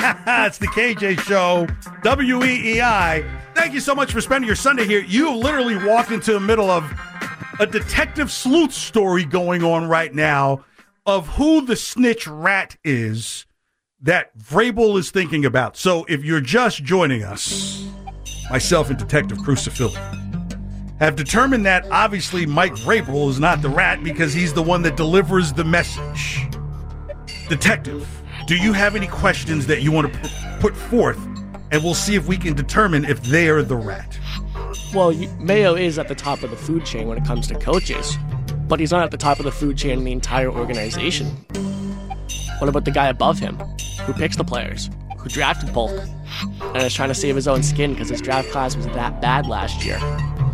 It's the KJ Show, WEEI. Thank you so much for spending your Sunday here. You literally walked into the middle of a detective sleuth story going on right now of who the snitch rat is that Vrabel is thinking about. So if you're just joining us, myself and Detective Crucifili have determined that obviously Mike Vrabel is not the rat because he's the one that delivers the message. Detective, do you have any questions that you want to put forth? And we'll see if we can determine if they are the rat. Well, Mayo is at the top of the food chain when it comes to coaches, but he's not at the top of the food chain in the entire organization. What about the guy above him, who picks the players, who drafted Polk, and is trying to save his own skin because his draft class was that bad last year?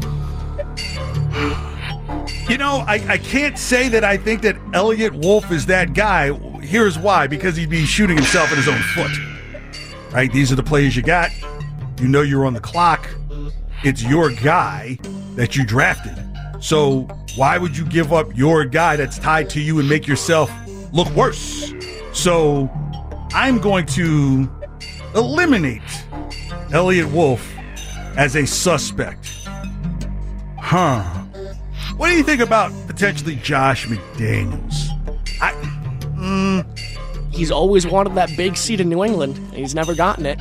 You know, I can't say that I think that Elliot Wolf is that guy. Here's why. Because he'd be shooting himself in his own foot. Right? These are the players you got. You know you're on the clock. It's your guy that you drafted. So why would you give up your guy that's tied to you and make yourself look worse? So I'm going to eliminate Elliot Wolf as a suspect. What do you think about potentially Josh McDaniels? He's always wanted that big seat in New England, and he's never gotten it.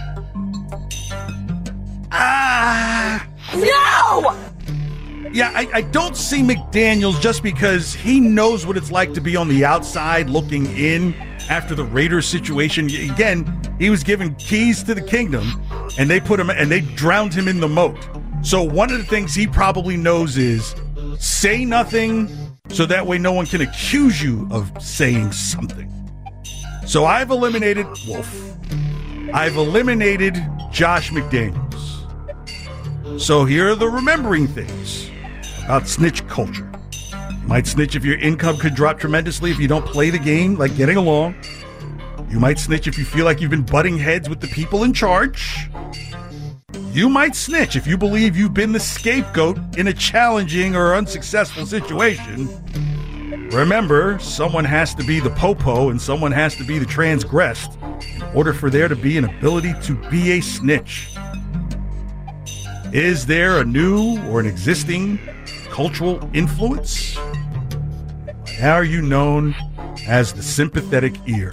No! Yeah, I don't see McDaniels just because he knows what it's like to be on the outside looking in after the Raiders situation. Again, he was given keys to the kingdom, and they put him and they drowned him in the moat. So one of the things he probably knows is say nothing so that way no one can accuse you of saying something. So I've eliminated Wolf. I've eliminated Josh McDaniels. So here are the remembering things about snitch culture. You might snitch if your income could drop tremendously if you don't play the game, like getting along. You might snitch if you feel like you've been butting heads with the people in charge. You might snitch if you believe you've been the scapegoat in a challenging or unsuccessful situation. Remember, someone has to be the popo and someone has to be the transgressed in order for there to be an ability to be a snitch. Is there a new or an existing cultural influence? Now are you known as the sympathetic ear?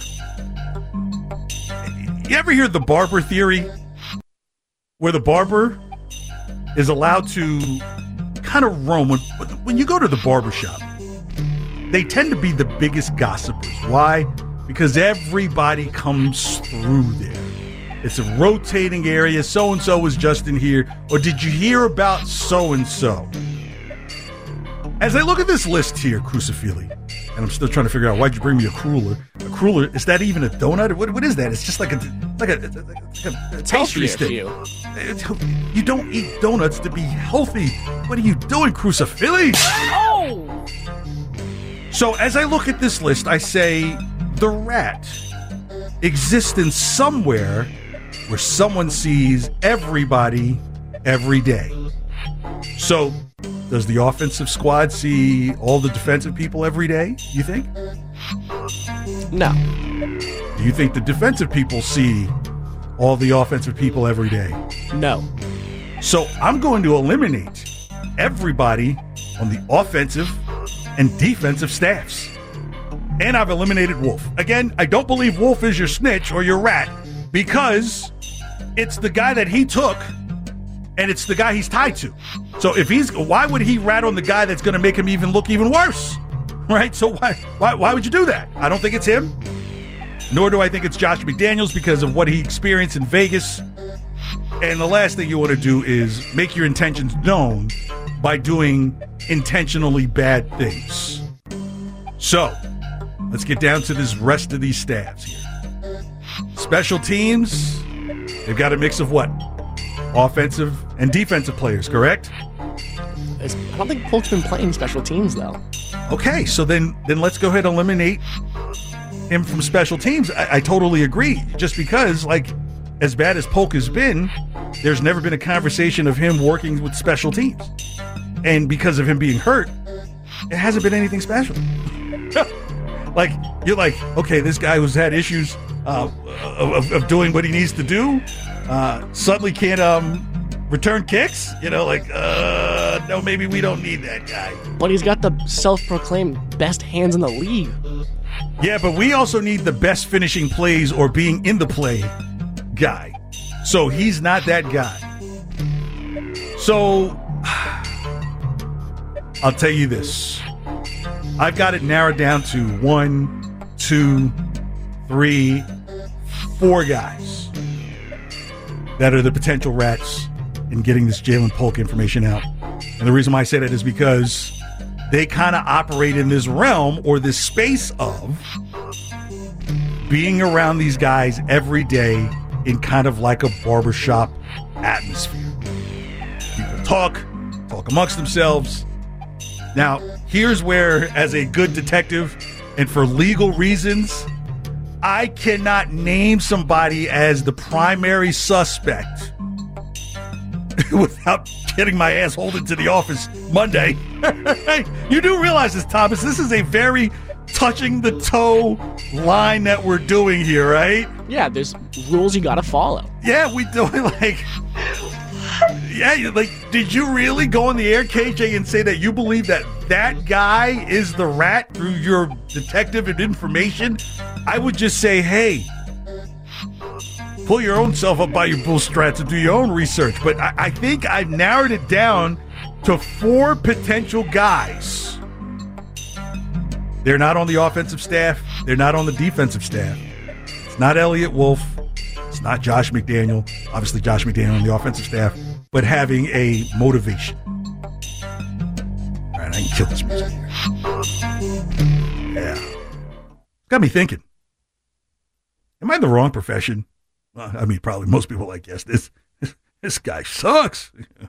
You ever hear the barber theory? Where the barber is allowed to kind of roam. When you go to the barbershop, they tend to be the biggest gossipers. Why? Because everybody comes through there. It's a rotating area. So-and-so was just in here. Or did you hear about so-and-so? As I look at this list here, Crucifili, and I'm still trying to figure out why'd you bring me a cruller. A cruller, is that even a donut? What is that? It's just like a pastry stick. You don't eat donuts to be healthy. What are you doing, Crucifili? Oh! So as I look at this list, I say the rat exists in somewhere where someone sees everybody every day. So does the offensive squad see all the defensive people every day, you think? No. Do you think the defensive people see all the offensive people every day? No. So I'm going to eliminate everybody on the offensive and defensive staffs. And I've eliminated Wolf. Again, I don't believe Wolf is your snitch or your rat because it's the guy that he took and it's the guy he's tied to. So why would he rat on the guy that's going to make him look even worse? Right? So why would you do that? I don't think it's him. Nor do I think it's Josh McDaniels because of what he experienced in Vegas. And the last thing you want to do is make your intentions known by doing intentionally bad things. So let's get down to this rest of these staffs here. Special teams, they've got a mix of what? Offensive and defensive players, correct? I don't think Polk's been playing special teams, though. Okay, so then let's go ahead and eliminate him from special teams. I totally agree. Just because, like, as bad as Polk has been, there's never been a conversation of him working with special teams. And because of him being hurt, it hasn't been anything special. Like, you're like, okay, this guy who's had issues of doing what he needs to do. Suddenly can't return kicks. No, maybe we don't need that guy. But he's got the self-proclaimed best hands in the league. Yeah, but we also need the best finishing plays or being in the play guy. So he's not that guy. So I'll tell you this. I've got it narrowed down to 1, 2, 3, 4 guys that are the potential rats in getting this Ja'Lynn Polk information out. And the reason why I say that is because they kind of operate in this realm or this space of being around these guys every day in kind of like a barbershop atmosphere. People talk amongst themselves. Now, here's where, as a good detective and for legal reasons, I cannot name somebody as the primary suspect without getting my ass hauled into the office Monday. You do realize this, Thomas. This is a very touching the toe line that we're doing here, right? Yeah, there's rules you gotta follow. Yeah, we do. Did you really go on the air, KJ, and say that you believe that guy is the rat through your detective and information? I would just say, hey, pull your own self up by your bootstraps and do your own research. But I think I've narrowed it down to 4 potential guys. They're not on the offensive staff. They're not on the defensive staff. It's not Elliott Wolf. It's not Josh McDaniel. Obviously, Josh McDaniel on the offensive staff, but having a motivation. All right, I can kill this music here. Yeah. Got me thinking. Am I in the wrong profession? Well, I mean, probably most people are like, yes, this guy sucks.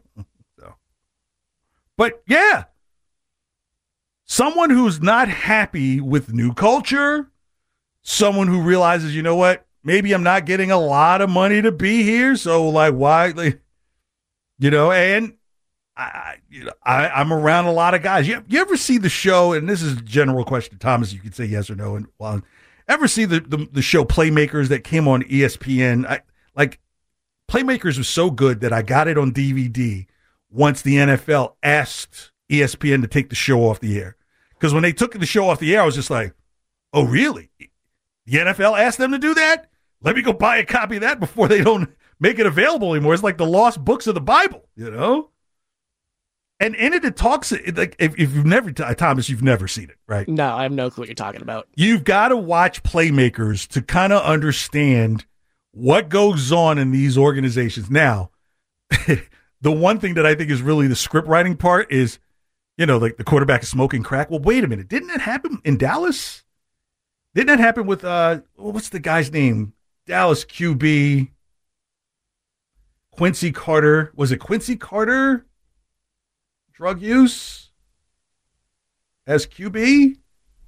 But yeah, someone who's not happy with new culture, someone who realizes, you know what, maybe I'm not getting a lot of money to be here, so why, and I'm around a lot of guys. You ever see the show, and this is a general question, Thomas, you can say yes or no, and ever see the show Playmakers that came on ESPN? Playmakers was so good that I got it on DVD once the NFL asked ESPN to take the show off the air. Because when they took the show off the air, I was just like, oh, really? The NFL asked them to do that? Let me go buy a copy of that before they don't make it available anymore. It's like the lost books of the Bible, And in it talks, like if you've never, Thomas, you've never seen it, right? No, I have no clue what you're talking about. You've got to watch Playmakers to kind of understand what goes on in these organizations. Now, the one thing that I think is really the script writing part is, like the quarterback is smoking crack. Well, wait a minute. Didn't that happen in Dallas? Didn't that happen with, what's the guy's name? Dallas QB, Quincy Carter. Was it Quincy Carter? Drug use as QB?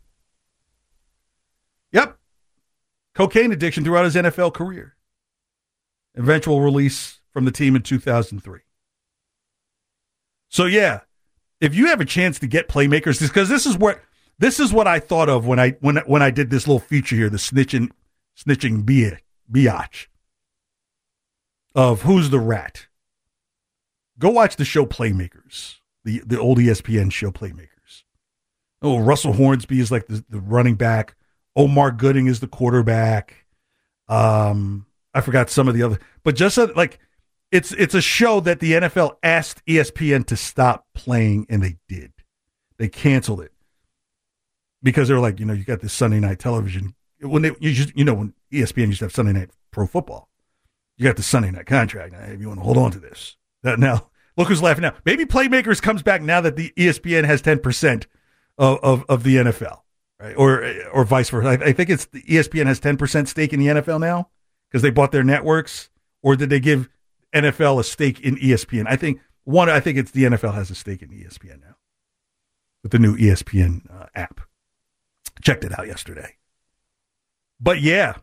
Yep. Cocaine addiction throughout his NFL career. Eventual release from the team in 2003. So, yeah, if you have a chance to get Playmakers, because this is what I thought of when I did this little feature here, the snitching biatch of who's the rat. Go watch the show Playmakers. The old ESPN show Playmakers. Oh, Russell Hornsby is like the running back. Omar Gooding is the quarterback. I forgot some of the other, but just like it's a show that the NFL asked ESPN to stop playing, and they did. They canceled it because they were like, you got this Sunday night television when when ESPN used to have Sunday night pro football. You got the Sunday night contract. Now, if you want to hold on to this now. Look who's laughing now. Maybe Playmakers comes back now that the ESPN has 10% of the NFL, right? Or vice versa. I think it's the ESPN has 10% stake in the NFL now because they bought their networks, or did they give NFL a stake in ESPN? I think it's the NFL has a stake in ESPN now with the new ESPN app. Checked it out yesterday. But yeah,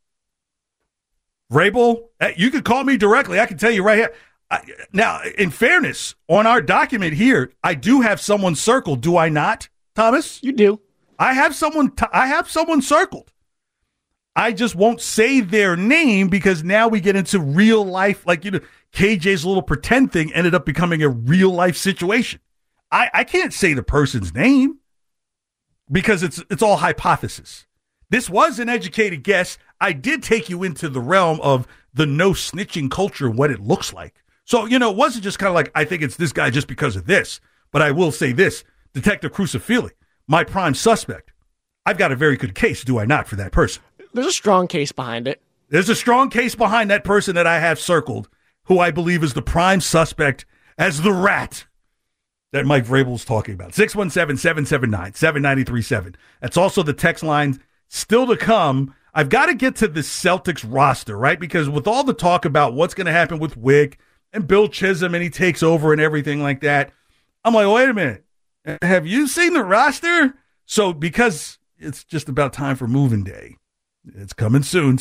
Vrabel, you can call me directly. I can tell you right here. Now, in fairness, on our document here, I do have someone circled. Do I not, Thomas? You do. I have someone circled. I just won't say their name because now we get into real life. Like, KJ's little pretend thing ended up becoming a real life situation. I can't say the person's name because it's all hypothesis. This was an educated guess. I did take you into the realm of the no snitching culture and what it looks like. So, it wasn't just kind of like, I think it's this guy just because of this. But I will say this, Detective Crucifili, my prime suspect. I've got a very good case, do I not, for that person? There's a strong case behind it. There's a strong case behind that person that I have circled, who I believe is the prime suspect as the rat that Mike Vrabel's talking about. 617-779-7937. That's also the text line. Still to come, I've got to get to the Celtics roster, right? Because with all the talk about what's going to happen with Wick and Bill Chisholm and he takes over and everything like that, I'm like, wait a minute. Have you seen the roster? So because it's just about time for moving day, it's coming soon.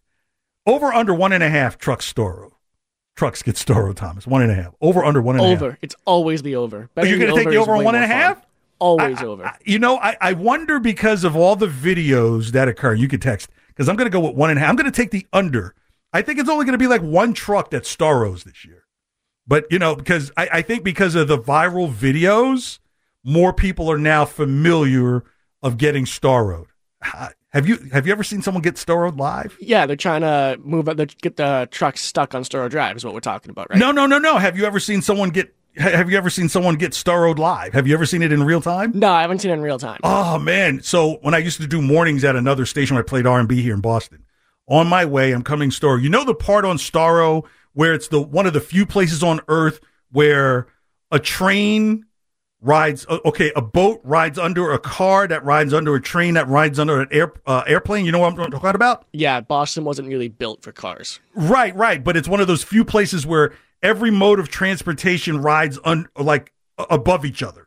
Over under 1.5 trucks Storo. Trucks get Storo, Thomas. 1.5. Over under 1.5. Over. It's always the over. Are you going to take the over 1.5? Always over. I wonder because of all the videos that occur. You could text because I'm going to go with 1.5. I'm going to take the under. I think it's only going to be like one truck that's Staros this year. But, because I think because of the viral videos, more people are now familiar of getting Staroed. Have you ever seen someone get Staroed live? Yeah, they're trying to get the truck stuck on Staro Drive is what we're talking about, right? No. Have you ever seen someone get Staroed live? Have you ever seen it in real time? No, I haven't seen it in real time. Oh, man. So when I used to do mornings at another station where I played R&B here in Boston, on my way, I'm coming Staro. You know the part on Staro where it's one of the few places on Earth where a train rides, a boat rides under a car that rides under a train that rides under an airplane. You know what I'm talking about? Yeah, Boston wasn't really built for cars. Right. But it's one of those few places where every mode of transportation rides above each other.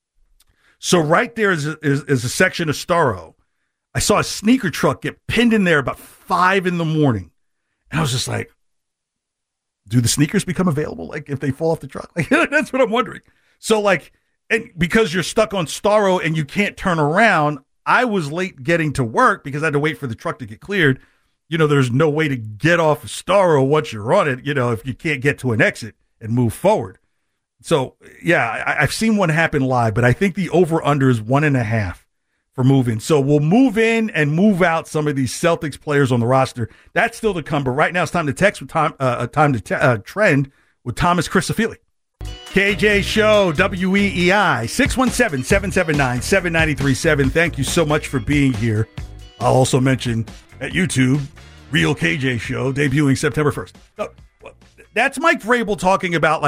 So right there is a section of Staro. I saw a sneaker truck get pinned in there about 5 a.m. And I was just like, do the sneakers become available? Like if they fall off the truck? Like, that's what I'm wondering. So and because you're stuck on Staro and you can't turn around, I was late getting to work because I had to wait for the truck to get cleared. There's no way to get off of Staro once you're on it, if you can't get to an exit and move forward. So, yeah, I've seen one happen live, but I think the over-under is 1.5 for moving. So we'll move in and move out some of these Celtics players on the roster. That's still to come, but right now it's time to text with time to trend with Thomas Crucifili. KJ Show, WEEI, 617-779-7937. Thank you so much for being here. I'll also mention at YouTube, Real KJ Show, debuting September 1st. That's Mike Vrabel talking about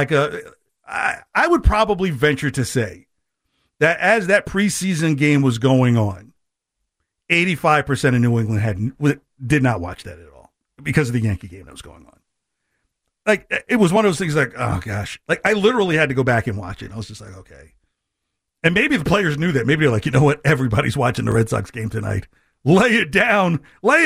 I would probably venture to say that as that preseason game was going on, 85% of New England did not watch that at all because of the Yankee game that was going on. It was one of those things oh gosh, I literally had to go back and watch it. I was just like, okay. And maybe the players knew that. Maybe they're like, you know what? Everybody's watching the Red Sox game tonight. Lay it down.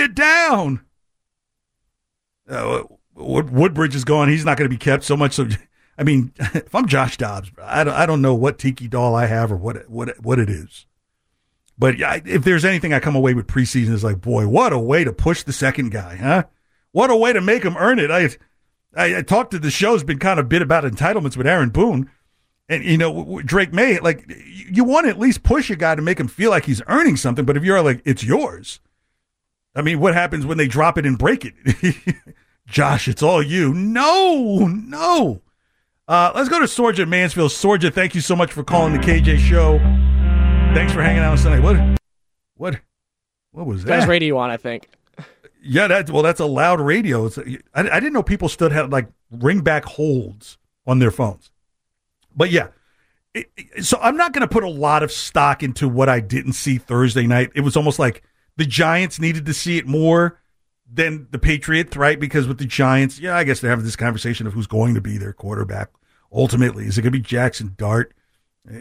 Woodbridge is gone. He's not going to be kept so much. So, I mean, if I'm Josh Dobbs, I don't know what tiki doll I have or what it is. But yeah, if there's anything I come away with preseason is like, boy, what a way to push the second guy, huh? What a way to make him earn it. I talked to the show's been kind of bit about entitlements with Aaron Boone. And, Drake May, you want to at least push a guy to make him feel like he's earning something. But if you're like, it's yours. I mean, what happens when they drop it and break it? Josh, it's all you. No. Let's go to Sorja Mansfield. Sorja, thank you so much for calling the KJ Show. Thanks for hanging out on Sunday. What was that? There's radio on, I think. Yeah, that's a loud radio. I didn't know people still had ringback holds on their phones. But yeah, so I'm not going to put a lot of stock into what I didn't see Thursday night. It was almost like the Giants needed to see it more than the Patriots, right? Because with the Giants, yeah, I guess they're having this conversation of who's going to be their quarterback ultimately. Is it going to be Jackson Dart? Are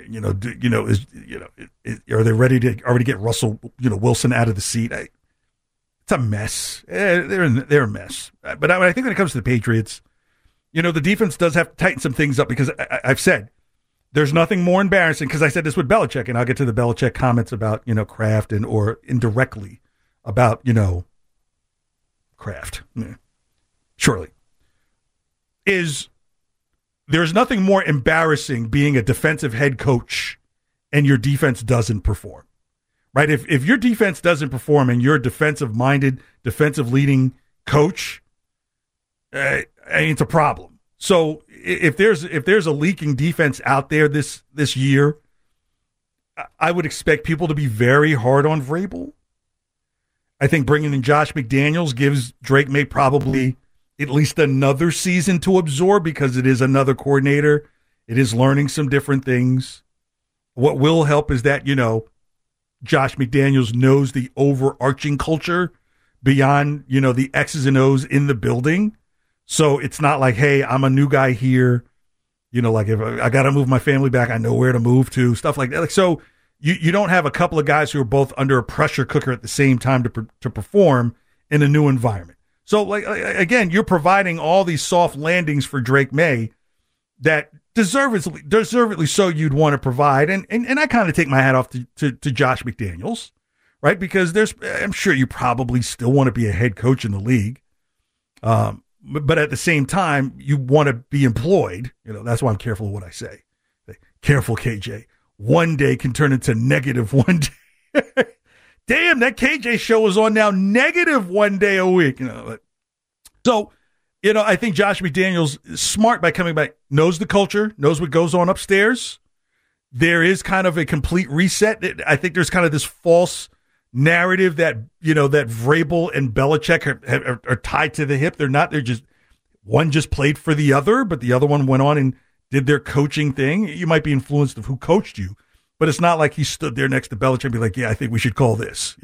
they ready to already get Russell, Wilson out of the seat? It's a mess. They're a mess. But I think when it comes to the Patriots, the defense does have to tighten some things up because I've said there's nothing more embarrassing, because I said this with Belichick, and I'll get to the Belichick comments about, Kraft or indirectly about, Kraft. Yeah. Surely. There's nothing more embarrassing being a defensive head coach and your defense doesn't perform, right? If your defense doesn't perform and you're a defensive-minded, defensive-leading coach, it's a problem. So if there's a leaking defense out there this year, I would expect people to be very hard on Vrabel. I think bringing in Josh McDaniels gives Drake May probably at least another season to absorb because it is another coordinator. It is learning some different things. What will help is that, Josh McDaniels knows the overarching culture beyond, the X's and O's in the building. So it's not like, hey, I'm a new guy here. Like if I got to move my family back, I know where to move to, stuff like that. Like, so you don't have a couple of guys who are both under a pressure cooker at the same time to perform in a new environment. So, like again, you're providing all these soft landings for Drake May that deservedly so you'd want to provide. And I kind of take my hat off to Josh McDaniels, right? Because I'm sure you probably still want to be a head coach in the league. But at the same time, you want to be employed. That's why I'm careful of what I say. Careful, KJ. One day can turn into negative one day. Damn, that KJ show is on now negative one day a week. So, I think Josh McDaniels is smart by coming back, knows the culture, knows what goes on upstairs. There is kind of a complete reset. I think there's kind of this false narrative that, that Vrabel and Belichick are tied to the hip. They're not. They're just, one just played for the other, but the other one went on and did their coaching thing. You might be influenced of who coached you. But it's not like he stood there next to Belichick and be like, yeah, I think we should call this.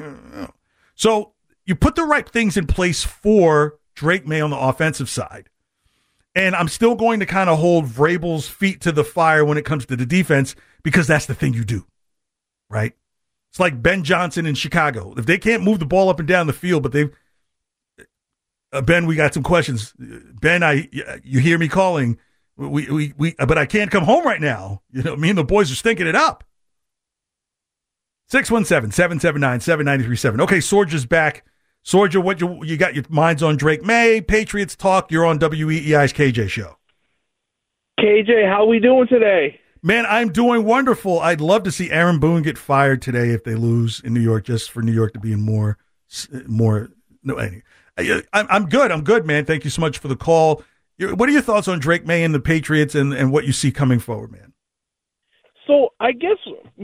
So you put the right things in place for Drake May on the offensive side. And I'm still going to kind of hold Vrabel's feet to the fire when it comes to the defense because that's the thing you do, right? It's like Ben Johnson in Chicago. If they can't move the ball up and down the field, but Ben, we got some questions. Ben, you hear me calling. But I can't come home right now. Me and the boys are stinking it up. 617-779-7937. Okay, Sorja's back. Sorja, what you got your minds on Drake May, Patriots Talk. You're on WEEI's KJ show. KJ, how we doing today? Man, I'm doing wonderful. I'd love to see Aaron Boone get fired today if they lose in New York, just for New York to be in more. No, anyway. I'm good. I'm good, man. Thank you so much for the call. What are your thoughts on Drake May and the Patriots and what you see coming forward, man? So I guess,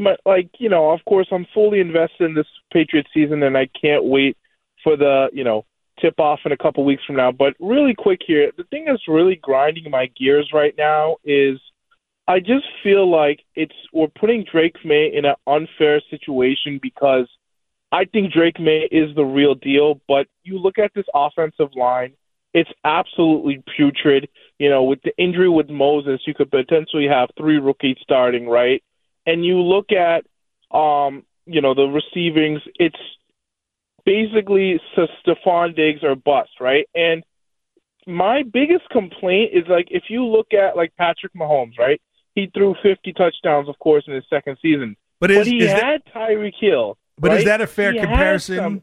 of course, I'm fully invested in this Patriots season, and I can't wait for the, tip-off in a couple weeks from now. But really quick here, the thing that's really grinding my gears right now is I just feel like we're putting Drake May in an unfair situation because I think Drake May is the real deal. But you look at this offensive line, it's absolutely putrid. With the injury with Moses, you could potentially have 3 rookies starting, right? And you look at, the receivings, it's basically Stephon Diggs or bust, right? And my biggest complaint is, if you look at, Patrick Mahomes, right? He threw 50 touchdowns, of course, in his second season. But he had Tyreek Hill. But right? Is that a fair comparison?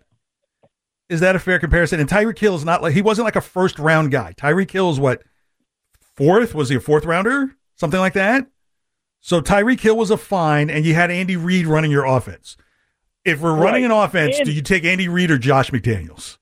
Is that a fair comparison? And Tyreek Hill is not he wasn't like a first round guy. Tyreek Hill is what, fourth? Was he a fourth rounder? Something like that? So Tyreek Hill was a fine, and you had Andy Reid running your offense. If we're running an offense, do you take Andy Reid or Josh McDaniels?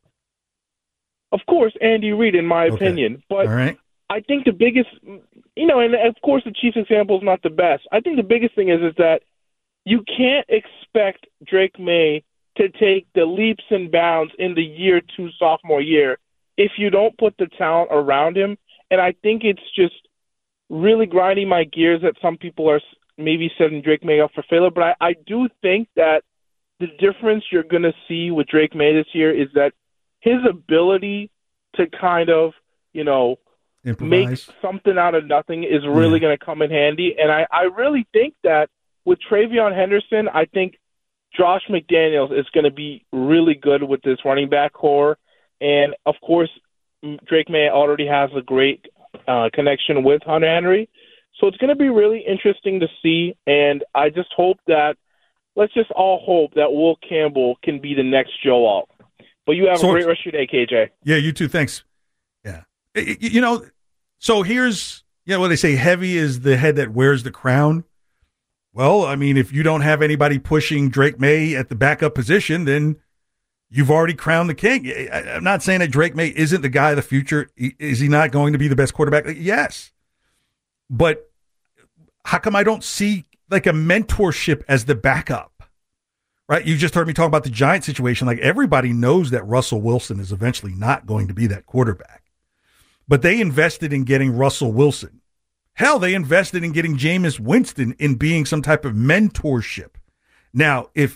Of course, Andy Reid, in my opinion. But all right. I think the biggest, and of course the Chiefs example is not the best. I think the biggest thing is that you can't expect Drake May to take the leaps and bounds in the year 2 sophomore year if you don't put the talent around him. And I think it's just really grinding my gears that some people are maybe setting Drake May up for failure. But I do think that the difference you're going to see with Drake May this year is that his ability to kind of, improvise, make something out of nothing is really going to come in handy. And I really think that with TreVeyon Henderson, I think Josh McDaniels is going to be really good with this running back core. And, of course, Drake May already has a great connection with Hunter Henry. So it's going to be really interesting to see. And I just hope that – let's just all hope that Will Campbell can be the next Joe Alt. But you have a great rest of your day, KJ. Yeah, you too. Thanks. Yeah. So here's, what they say, heavy is the head that wears the crown. Well, I mean, if you don't have anybody pushing Drake May at the backup position, then you've already crowned the king. I'm not saying that Drake May isn't the guy of the future. Is he not going to be the best quarterback? Yes. But how come I don't see like a mentorship as the backup? Right? You just heard me talk about the Giants situation. Like, everybody knows that Russell Wilson is eventually not going to be that quarterback. But they invested in getting Russell Wilson. Hell, they invested in getting Jameis Winston in being some type of mentorship. Now, if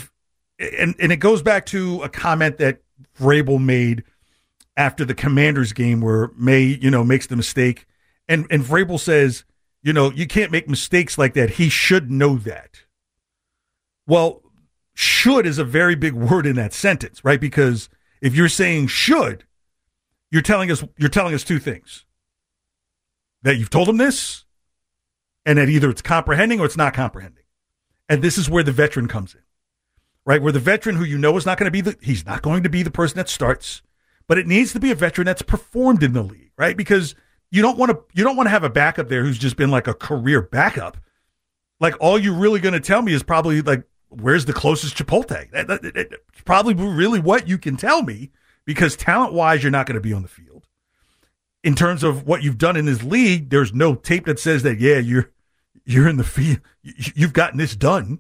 it goes back to a comment that Vrabel made after the Commanders game where May, makes the mistake. And Vrabel says, you can't make mistakes like that. He should know that. Well, should is a very big word in that sentence, right? Because if you're saying should, you're telling us two things. That you've told him this, and that either it's comprehending or it's not comprehending. And this is where the veteran comes in, right? Where the veteran who is not going to be he's not going to be the person that starts, but it needs to be a veteran that's performed in the league, right? Because you don't want to have a backup there who's just been like a career backup. Like, all you're really going to tell me is probably like, where's the closest Chipotle? That's probably really what you can tell me, because talent-wise, you're not going to be on the field. In terms of what you've done in this league, there's no tape that says that, you're in the field. You've gotten this done.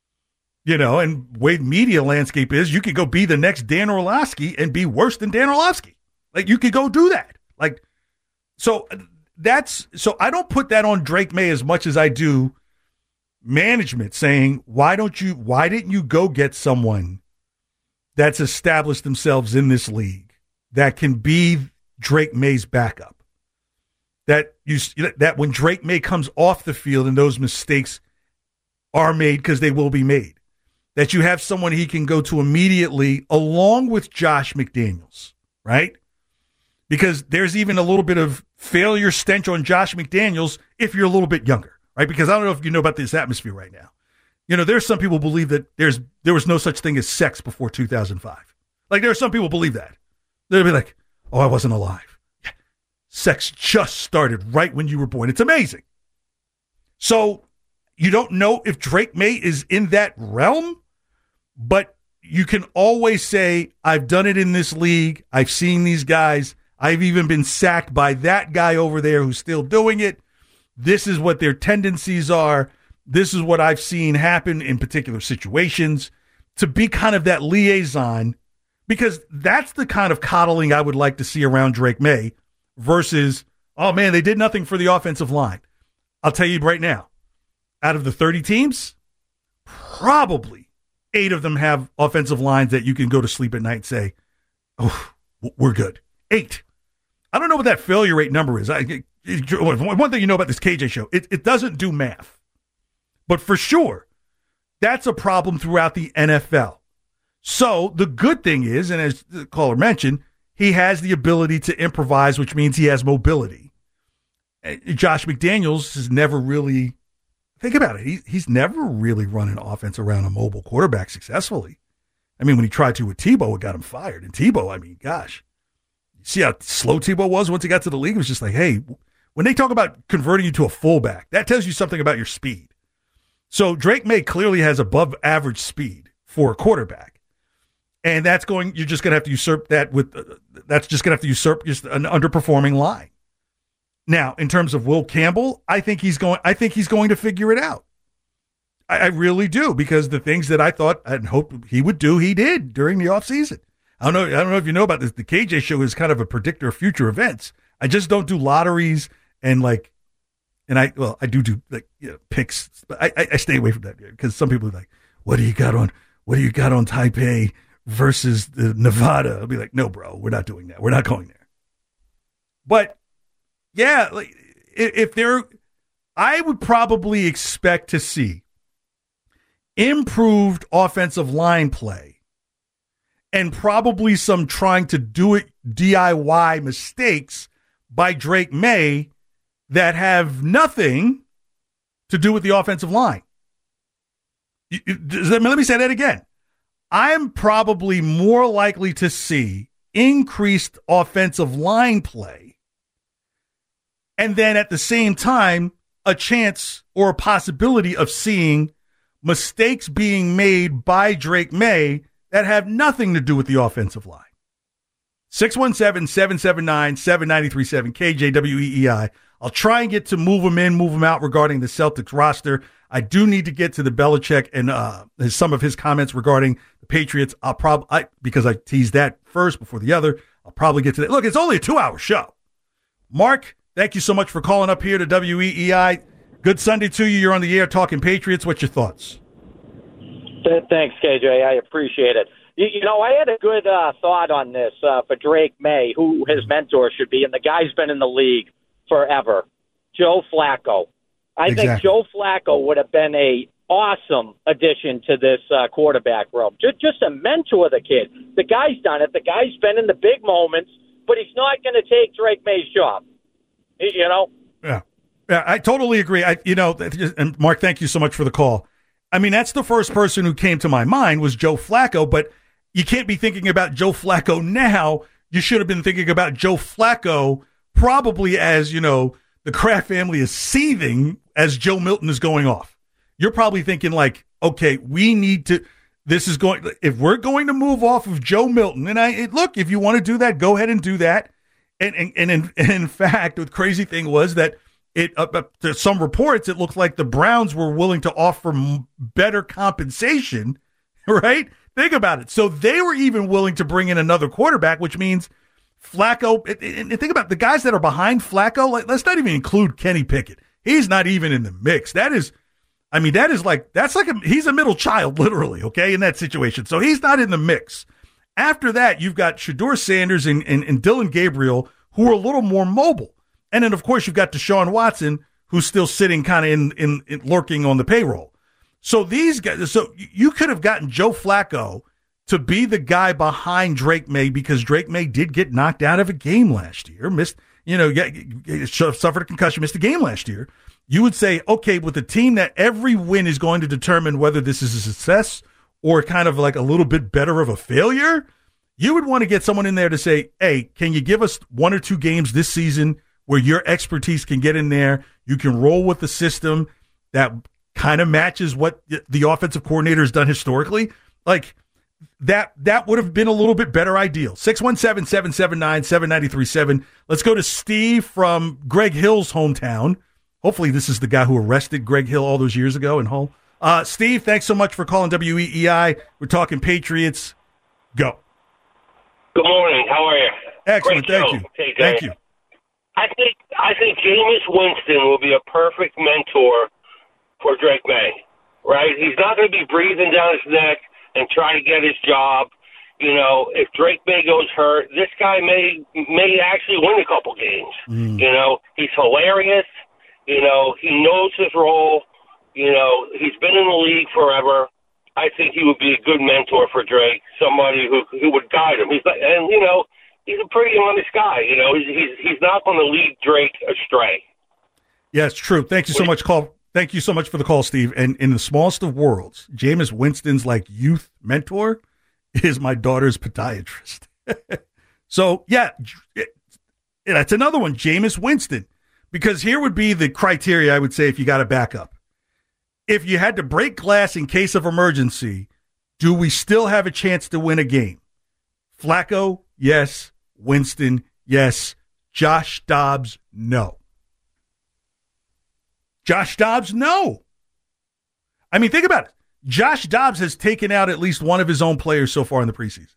And way media landscape is, you could go be the next Dan Orlovsky and be worse than Dan Orlovsky. Like, you could go do that. Like, so I don't put that on Drake May as much as I do management saying, why didn't you go get someone that's established themselves in this league that can be Drake May's backup? That when Drake May comes off the field and those mistakes are made, because they will be made, that you have someone he can go to immediately along with Josh McDaniels, right? Because there's even a little bit of failure stench on Josh McDaniels if you're a little bit younger. Right? Because I don't know if you know about this atmosphere right now. There's some people believe that there was no such thing as sex before 2005. Like, there are some people believe that. They'll be like, oh, I wasn't alive. Yeah. Sex just started right when you were born. It's amazing. So you don't know if Drake May is in that realm, but you can always say, I've done it in this league. I've seen these guys. I've even been sacked by that guy over there who's still doing it. This is what their tendencies are. This is what I've seen happen in particular situations, to be kind of that liaison, because that's the kind of coddling I would like to see around Drake May versus, oh man, they did nothing for the offensive line. I'll tell you right now, out of the 30 teams, probably 8 of them have offensive lines that you can go to sleep at night and say, oh, we're good. 8. I don't know what that failure rate number is. One thing you know about this KJ show, it doesn't do math. But for sure, that's a problem throughout the NFL. So the good thing is, and as the caller mentioned, he has the ability to improvise, which means he has mobility. Josh McDaniels has never really, think about it, he's never really run an offense around a mobile quarterback successfully. I mean, when he tried to with Tebow, it got him fired. And Tebow, I mean, gosh, you see how slow Tebow was once he got to the league? It was just like, hey, when they talk about converting you to a fullback, that tells you something about your speed. So Drake May clearly has above average speed for a quarterback. And you're just going to have to usurp that that's just going to have to usurp just an underperforming line. Now, in terms of Will Campbell, I think he's going to figure it out. I really do, because the things that I thought and hoped he would do, he did during the offseason. I don't know if you know about this. The KJ show is kind of a predictor of future events. I just don't do lotteries and I do picks, but I stay away from that because some people are like, what do you got on Taipei versus the Nevada? I'll be like, no, bro, we're not doing that. We're not going there. But yeah, I would probably expect to see improved offensive line play and probably some trying to do it DIY mistakes by Drake May that have nothing to do with the offensive line. Let me say that again. I'm probably more likely to see increased offensive line play, and then at the same time, a chance or a possibility of seeing mistakes being made by Drake May that have nothing to do with the offensive line. 617-779-7937, KJWEEI. I'll try and get to move them in, move them out regarding the Celtics roster. I do need to get to the Belichick and some of his comments regarding the Patriots. Because I teased that first before the other, I'll probably get to that. Look, it's only a 2-hour show. Mark, thank you so much for calling up here to WEEI. Good Sunday to you. You're on the air talking Patriots. What's your thoughts? Thanks, KJ. I appreciate it. You know, I had a good thought on this for Drake May, who his mentor should be, and the guy's been in the league forever, Joe Flacco. I think Joe Flacco would have been a awesome addition to this quarterback room. Just to mentor the kid. The guy's done it. The guy's been in the big moments, but he's not going to take Drake May's job. You know? Yeah, I totally agree. And Mark, thank you so much for the call. I mean, that's the first person who came to my mind was Joe Flacco, but you can't be thinking about Joe Flacco now. You should have been thinking about Joe Flacco probably as, the Kraft family is seething as Joe Milton is going off. You're probably thinking like, okay, if we're going to move off of Joe Milton, and look, if you want to do that, go ahead and do that. And in fact, the crazy thing was that to some reports, it looked like the Browns were willing to offer better compensation, right? Think about it. So they were even willing to bring in another quarterback, which means Flacco, and think about the guys that are behind Flacco. Let's not even include Kenny Pickett. He's not even in the mix. He's a middle child, literally, okay, in that situation. So he's not in the mix. After that, you've got Shedeur Sanders and Dillon Gabriel, who are a little more mobile. And then, of course, you've got Deshaun Watson, who's still sitting kind of in lurking on the payroll. So these guys, so you could have gotten Joe Flacco to be the guy behind Drake May, because Drake May did get knocked out of a game last year, suffered a concussion, missed a game last year. You would say, okay, with a team that every win is going to determine whether this is a success or kind of like a little bit better of a failure, you would want to get someone in there to say, hey, can you give us 1 or 2 games this season where your expertise can get in there? You can roll with the system that kind of matches what the offensive coordinator has done historically. Like, that would have been a little bit better ideal. 617-779-7937. Let's go to Steve from Greg Hill's hometown. Hopefully this is the guy who arrested Greg Hill all those years ago in Hull. Steve, thanks so much for calling WEEI. We're talking Patriots. Go. Good morning. How are you? Excellent. Thank you. Thank you. I think Jameis Winston will be a perfect mentor for Drake May, right? He's not going to be breathing down his neck and try to get his job. If Drake May goes hurt, this guy may actually win a couple games. He's hilarious. He knows his role. He's been in the league forever. I think he would be a good mentor for Drake, somebody who would guide him. He's a pretty honest guy. He's not going to lead Drake astray. Yes, true. Thank you so much, Thank you so much for the call, Steve. And in the smallest of worlds, Jameis Winston's youth mentor is my daughter's podiatrist. So, yeah, that's another one, Jameis Winston. Because here would be the criteria, I would say, if you got a backup. If you had to break glass in case of emergency, do we still have a chance to win a game? Flacco, yes. Winston, yes. Josh Dobbs, no. Josh Dobbs, no. I mean, think about it. Josh Dobbs has taken out at least one of his own players so far in the preseason.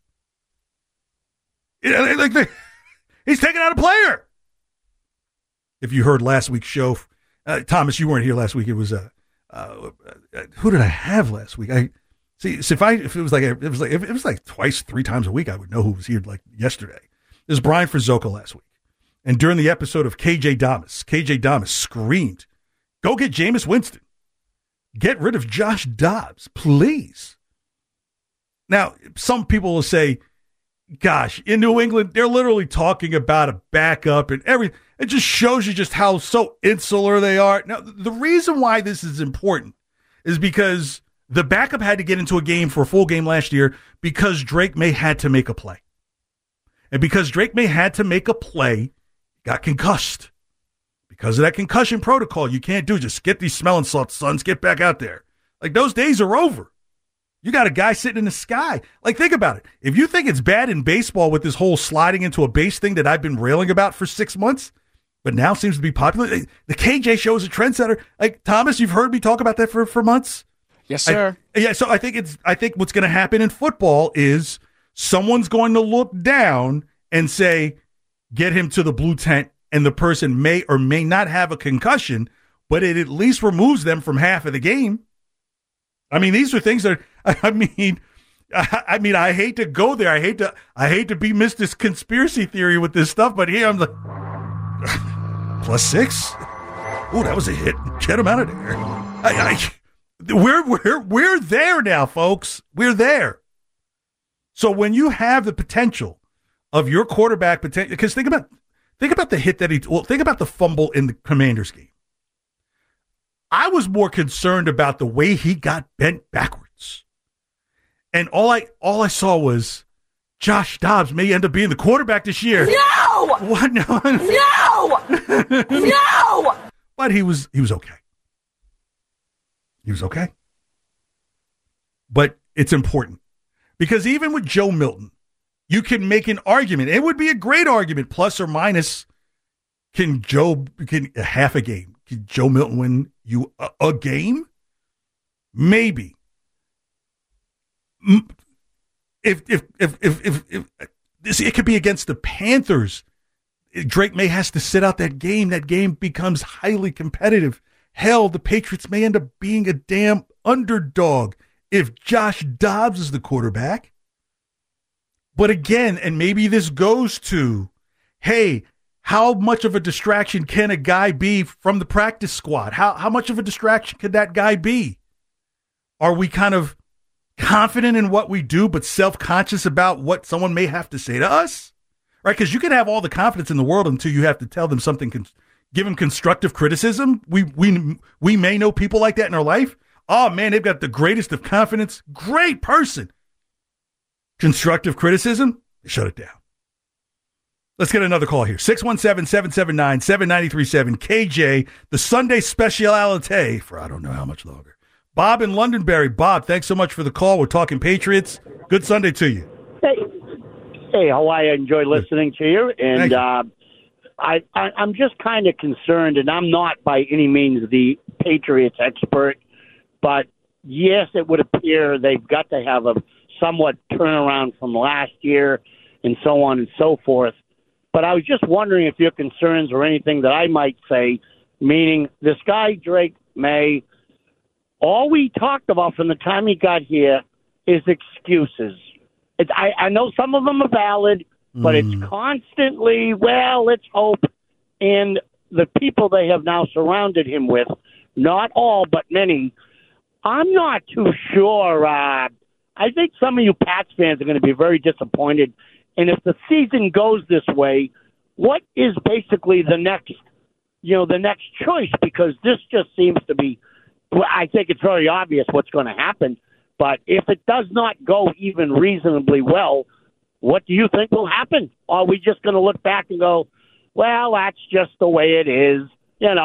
He's taken out a player. If you heard last week's show, Thomas, you weren't here last week. It was who did I have last week? If it was like twice, 3 times a week, I would know who was here yesterday. It was Brian Frizzoka last week, and during the episode of KJ Damas screamed, "Go get Jameis Winston, get rid of Josh Dobbs, please." Now, some people will say, "Gosh, in New England, they're literally talking about a backup and everything." It just shows you just how so insular they are. Now, the reason why this is important is because The backup had to get into a game for a full game last year because Drake May had to make a play. And because Drake May had to make a play, got concussed. Because of that concussion protocol, you can't just get these smelling salts, sons, get back out there. Like, those days are over. You got a guy sitting in the sky. Like, think about it. If you think it's bad in baseball with this whole sliding into a base thing that I've been railing about for 6 months, but now seems to be popular, the KJ show is a trendsetter. Like, Thomas, you've heard me talk about that for months. Yes, sir. So I think what's going to happen in football is someone's going to look down and say, get him to the blue tent, and the person may or may not have a concussion, but it at least removes them from half of the game. I mean, these are things that I mean, I hate to go there. I hate to be Mr. Conspiracy Theory with this stuff, but here I'm like, +6. Oh, that was a hit. Get him out of there. We're there now, folks. We're there. So when you have the potential of your quarterback potential, because think about the hit that think about the fumble in the Commanders game. I was more concerned about the way he got bent backwards. And all I saw was Josh Dobbs may end up being the quarterback this year. No! What? No! No! But he was okay. He was okay. But it's important. Because even with Joe Milton, you can make an argument. It would be a great argument, plus or minus. Can half a game? Can Joe Milton win you a game? Maybe. If it could be against the Panthers, Drake May has to sit out that game. That game becomes highly competitive. Hell, the Patriots may end up being a damn underdog if Josh Dobbs is the quarterback. But again, and maybe this goes to, hey, how much of a distraction can a guy be from the practice squad? How much of a distraction could that guy be? Are we kind of confident in what we do, but self-conscious about what someone may have to say to us? Right? Because you can have all the confidence in the world until you have to tell them something, give them constructive criticism. We may know people like that in our life. Oh, man, they've got the greatest of confidence. Great person. Constructive criticism, shut it down. Let's get another call here. 617-779-7937. KJ, the Sunday speciality for I don't know how much longer. Bob in Londonderry. Bob, thanks so much for the call. We're talking Patriots. Good Sunday to you. Hey, how are you? I enjoy listening to you. And I'm just kind of concerned, and I'm not by any means the Patriots expert, but yes, it would appear they've got to have a somewhat turnaround from last year and so on and so forth. But I was just wondering if your concerns or anything that I might say, meaning this guy, Drake May, all we talked about from the time he got here is excuses. I know some of them are valid, but it's constantly, well, let's hope. And the people they have now surrounded him with, not all, but many, I'm not too sure. I think some of you Pats fans are going to be very disappointed. And if the season goes this way, what is basically the next choice? Because this just seems to be, I think it's very obvious what's going to happen. But if it does not go even reasonably well, what do you think will happen? Are we just going to look back and go, well, that's just the way it is, And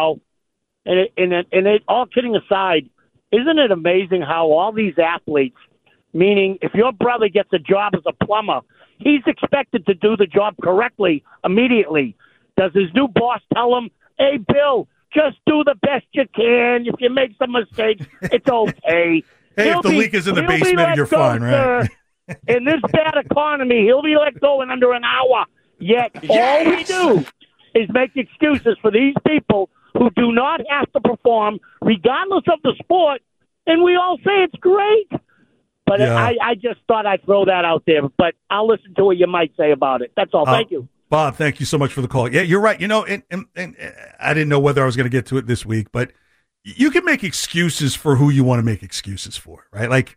all kidding aside, isn't it amazing how all these athletes, meaning if your brother gets a job as a plumber, he's expected to do the job correctly immediately. Does his new boss tell him, hey, Bill, just do the best you can. If you make some mistakes, it's okay. Hey, if the leak is in the basement, you're fine, right? In this bad economy, he'll be let go in under an hour. Yet all we do is make excuses for these people who do not have to perform regardless of the sport, and we all say it's great. But I just thought I'd throw that out there. But I'll listen to what you might say about it. That's all. Thank you. Bob, thank you so much for the call. Yeah, you're right. And I didn't know whether I was going to get to it this week, but you can make excuses for who you want to make excuses for, right? Like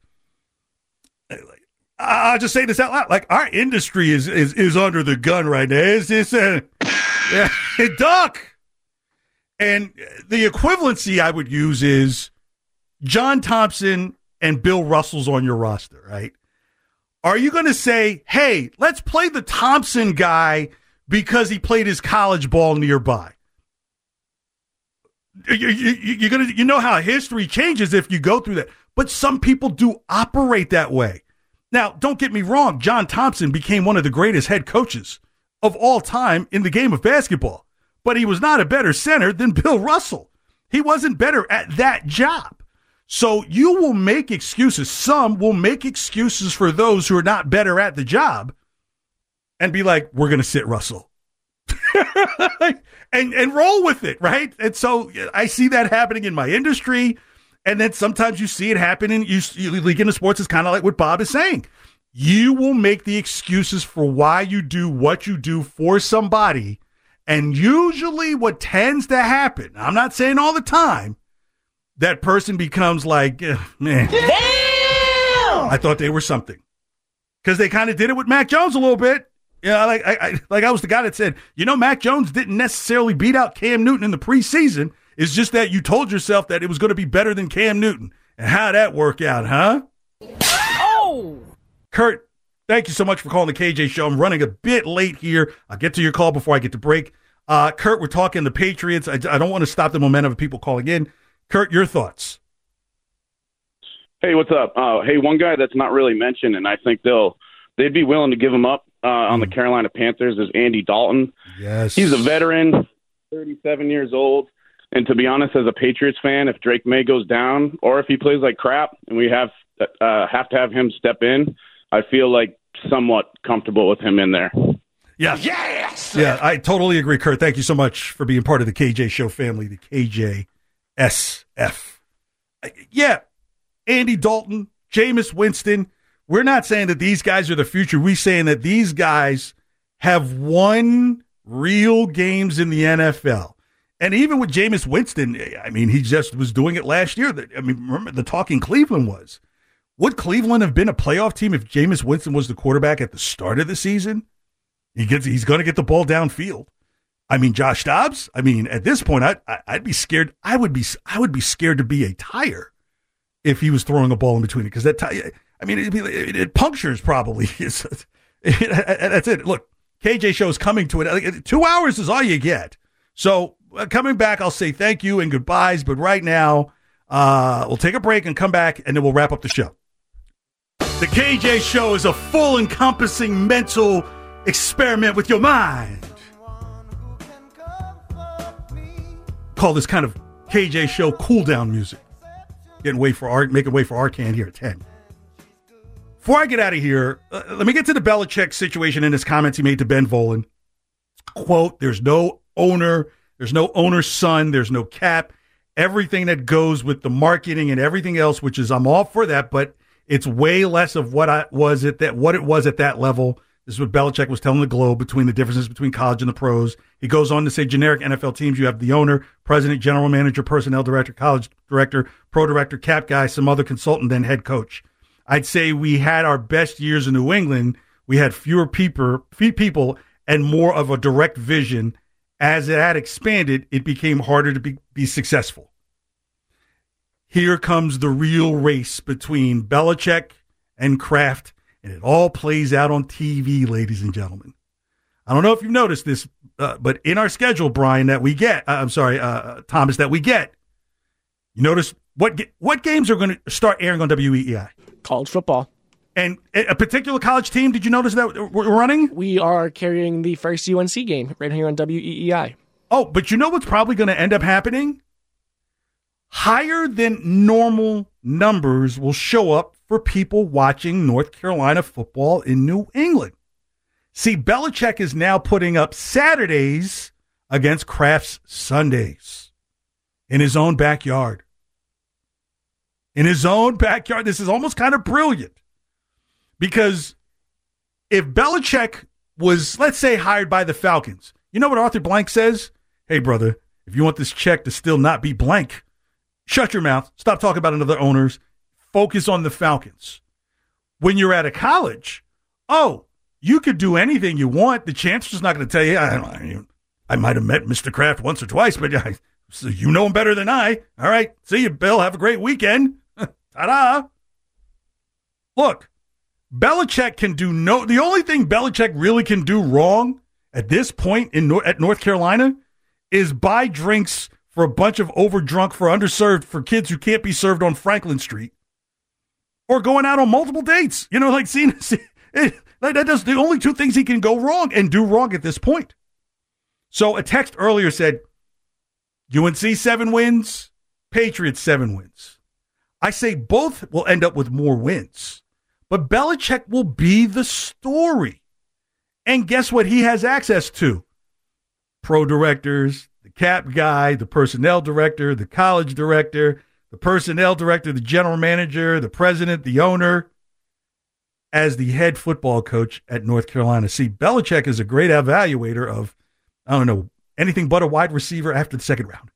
I'll just say this out loud. Like, our industry is under the gun right now. It's duck. And the equivalency I would use is John Thompson and Bill Russell's on your roster, right? Are you going to say, hey, let's play the Thompson guy because he played his college ball nearby? You're gonna, you know how history changes if you go through that. But some people do operate that way. Now, don't get me wrong. John Thompson became one of the greatest head coaches of all time in the game of basketball. But he was not a better center than Bill Russell. He wasn't better at that job. So you will make excuses. Some will make excuses for those who are not better at the job and be like, we're going to sit Russell. and roll with it, right? And so I see that happening in my industry. And then sometimes you see it happen in League into Sports. Is kind of like what Bob is saying. You will make the excuses for why you do what you do for somebody. And usually what tends to happen, I'm not saying all the time, that person becomes like, man, damn! I thought they were something. Because they kind of did it with Mac Jones a little bit. Yeah, I was the guy that said, Mac Jones didn't necessarily beat out Cam Newton in the preseason. It's just that you told yourself that it was going to be better than Cam Newton. And how'd that work out, huh? Oh! Kurt, thank you so much for calling the KJ Show. I'm running a bit late here. I'll get to your call before I get to break. Kurt, we're talking the Patriots. I don't want to stop the momentum of people calling in. Kurt, your thoughts? Hey, what's up? Hey, one guy that's not really mentioned, and I think they'd be willing to give him up on the Carolina Panthers is Andy Dalton. Yes. He's a veteran, 37 years old. And to be honest, as a Patriots fan, if Drake May goes down or if he plays like crap and we have to have him step in, I feel like somewhat comfortable with him in there. Yeah. Yes! Yeah, I totally agree, Kurt. Thank you so much for being part of the KJ Show family, the KJSF. Yeah, Andy Dalton, Jameis Winston. We're not saying that these guys are the future. We're saying that these guys have won real games in the NFL. And even with Jameis Winston, I mean, he just was doing it last year. I mean, remember the talk in Cleveland was, would Cleveland have been a playoff team if Jameis Winston was the quarterback at the start of the season? He's going to get the ball downfield. I mean, Josh Dobbs, I mean, at this point, I'd be scared. I would be scared to be a tire if he was throwing a ball in between it. Because that tire, I mean, it punctures probably. That's it. Look, KJ Show is coming to it. 2 hours is all you get. So coming back, I'll say thank you and goodbyes. But right now, we'll take a break and come back, and then we'll wrap up the show. The KJ Show is a full encompassing mental experiment with your mind. Call this kind of KJ Show cool down music. Making way for Arcan here at 10. Before I get out of here, let me get to the Belichick situation in his comments he made to Ben Volin. Quote, there's no owner, there's no owner's son, there's no cap. Everything that goes with the marketing and everything else, which is I'm all for that, but it's way less of what it was at that level. This is what Belichick was telling the Globe between the differences between college and the pros. He goes on to say generic NFL teams, you have the owner, president, general manager, personnel director, college director, pro director, cap guy, some other consultant, then head coach. I'd say we had our best years in New England. We had fewer people and more of a direct vision. As it had expanded, it became harder to be successful. Here comes the real race between Belichick and Kraft. And it all plays out on TV, ladies and gentlemen. I don't know if you've noticed this, but in our schedule, Brian, that we get, Thomas, that we get, you notice what games are going to start airing on WEEI? College football. And a particular college team, did you notice that we're running? We are carrying the first UNC game right here on WEEI. Oh, but you know what's probably going to end up happening? Higher than normal numbers will show up for people watching North Carolina football in New England. See, Belichick is now putting up Saturdays against Kraft's Sundays in his own backyard. In his own backyard. This is almost kind of brilliant. Because if Belichick was, let's say, hired by the Falcons, you know what Arthur Blank says? Hey, brother, if you want this check to still not be blank, shut your mouth. Stop talking about another owners. Focus on the Falcons. When you're at a college, you could do anything you want. The chancellor's not going to tell you, I might have met Mr. Kraft once or twice, but you know him better than I. All right, see you, Bill. Have a great weekend. Ta-da. Look, Belichick can do the only thing Belichick really can do wrong at this point at North Carolina is buy drinks for a bunch of overdrunk for underserved for kids who can't be served on Franklin Street, or going out on multiple dates. Like that's the only two things he can go wrong and do wrong at this point. So a text earlier said, UNC 7 wins, Patriots 7 wins. I say both will end up with more wins, but Belichick will be the story. And guess what he has access to? Pro directors, the cap guy, the personnel director, the college director, the personnel director, the general manager, the president, the owner, as the head football coach at North Carolina. See, Belichick is a great evaluator of, anything but a wide receiver after the second round.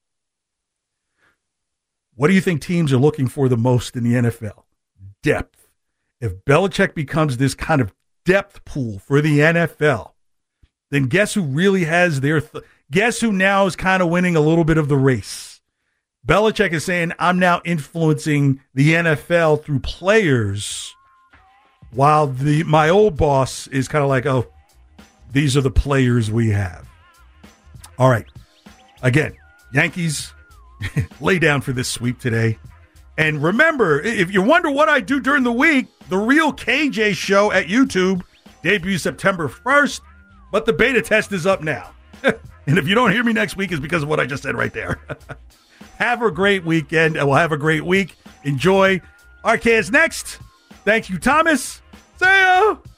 What do you think teams are looking for the most in the NFL? Depth. If Belichick becomes this kind of depth pool for the NFL, then guess who really has guess who now is kind of winning a little bit of the race? Belichick is saying, I'm now influencing the NFL through players, while my old boss is kind of like, oh, these are the players we have. All right. Again, Yankees lay down for this sweep today. And remember, if you wonder what I do during the week, the Real KJ Show at YouTube debuts September 1st, but the beta test is up now. And if you don't hear me next week, it's because of what I just said right there. Have a great weekend, and we'll have a great week. Enjoy. RK is next. Thank you, Thomas. See ya.